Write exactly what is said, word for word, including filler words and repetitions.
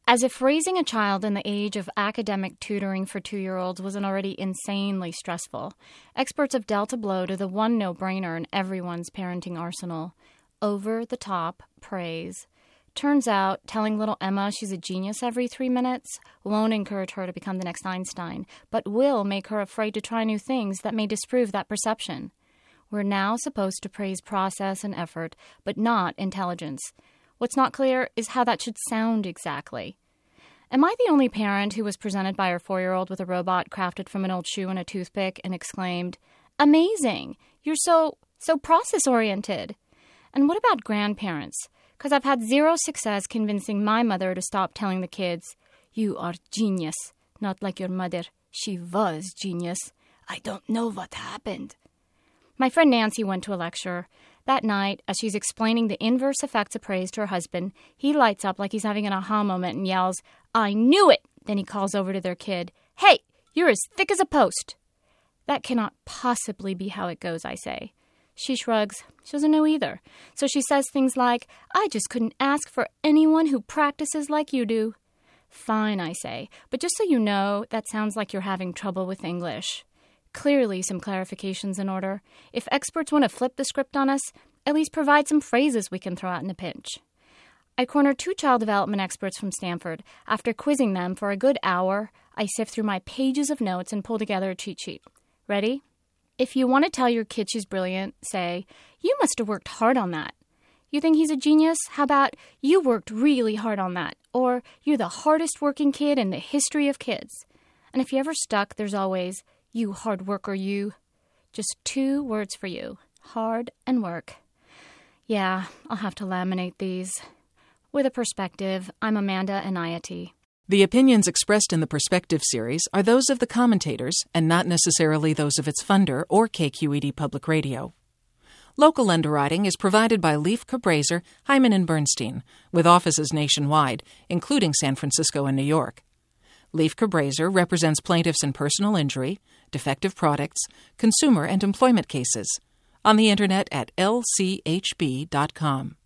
As if raising a child in the age of academic tutoring for two-year-olds wasn't already insanely stressful, experts have dealt a blow to the one no-brainer in everyone's parenting arsenal: over-the-top praise. Turns out, telling little Emma she's a genius every three minutes won't encourage her to become the next Einstein, but will make her afraid to try new things that may disprove that perception. We're now supposed to praise process and effort, but not intelligence. What's not clear is how that should sound exactly. Am I the only parent who was presented by her four-year-old with a robot crafted from an old shoe and a toothpick and exclaimed, "Amazing! You're so, so process-oriented"? And what about grandparents? Because I've had zero success convincing my mother to stop telling the kids, "You are genius, not like your mother. She was genius. I don't know what happened." My friend Nancy went to a lecture. That night, as she's explaining the inverse effects of praise to her husband, he lights up like he's having an aha moment and yells, "I knew it!" Then he calls over to their kid, "Hey, you're as thick as a post." That cannot possibly be how it goes, I say. She shrugs. She doesn't know either. So she says things like, "I just couldn't ask for anyone who practices like you do." Fine, I say, but just so you know, that sounds like you're having trouble with English. Clearly some clarifications in order. If experts want to flip the script on us, at least provide some phrases we can throw out in a pinch. I cornered two child development experts from Stanford. After quizzing them for a good hour, I sift through my pages of notes and pull together a cheat sheet. Ready? If you want to tell your kid she's brilliant, say, "You must have worked hard on that." You think he's a genius? How about, "You worked really hard on that." Or, "You're the hardest working kid in the history of kids." And if you're ever stuck, there's always, "You hard worker, you." Just two words for you: hard and work. Yeah, I'll have to laminate these. With a perspective, I'm Amanda Anayati. The opinions expressed in the Perspective series are those of the commentators and not necessarily those of its funder or K Q E D Public Radio. Local underwriting is provided by Leif Cabraser, Hyman and Bernstein, with offices nationwide, including San Francisco and New York. Leif Cabraser represents plaintiffs in personal injury, defective products, consumer and employment cases. On the Internet at L C H B dot com.